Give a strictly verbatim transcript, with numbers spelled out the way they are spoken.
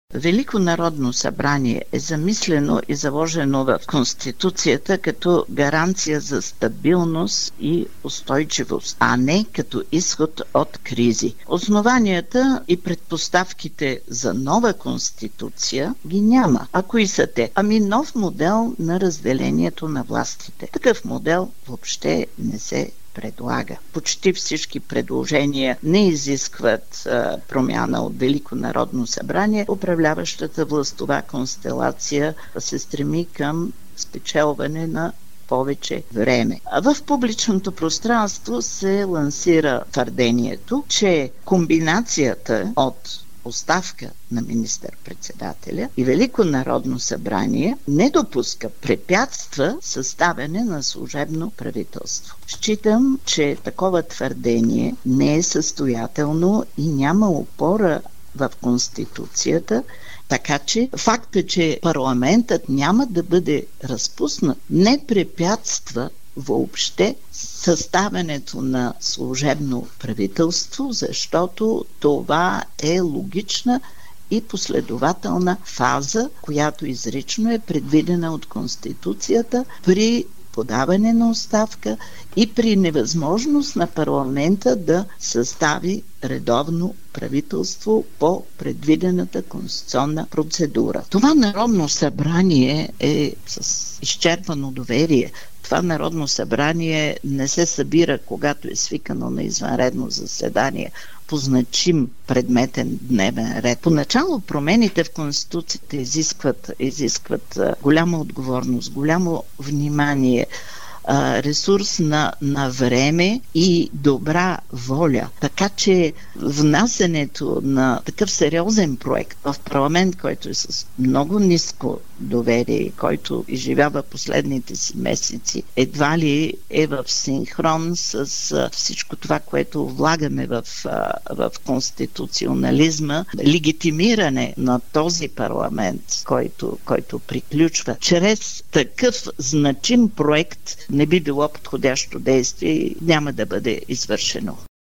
Велико народно събрание е замислено и заложено в Конституцията като гаранция за стабилност и устойчивост, а не като изход от кризи. Основанията и предпоставките за нова Конституция ги няма. А кои са те? Ами нов модел на разделението на властите. Такъв модел въобще не се предлага. Почти всички предложения не изискват а, промяна от Велико народно събрание. Управляващата властова констелация се стреми към спечелване на повече време. А в публичното пространство се лансира твърдението, че комбинацията от оставка на министър-председателя и Велико народно събрание не допуска, препятства съставяне на служебно правителство. Считам, че такова твърдение не е състоятелно и няма опора в Конституцията, така че факта, че парламентът няма да бъде разпуснат, не препятства въобще съставянето на служебно правителство, защото това е логична и последователна фаза, която изрично е предвидена от Конституцията при подаване на оставка и при невъзможност на парламента да състави редовно правителство по предвидената конституционна процедура. Това Народно събрание е с изчерпано доверие. Това Народно събрание не се събира, когато е свикано на извънредно заседание по значим предметен дневен ред. Поначало промените в Конституцията изискват, изискват голяма отговорност, голямо внимание, ресурс на, на време и добра воля. Така че внасенето на такъв сериозен проект в парламент, който е с много ниско доверие, който изживява последните си месеци, едва ли е в синхрон с всичко това, което влагаме в, в конституционализма, легитимиране на този парламент, който, който приключва. Чрез такъв значим проект не би било подходящо действие и няма да бъде извършено.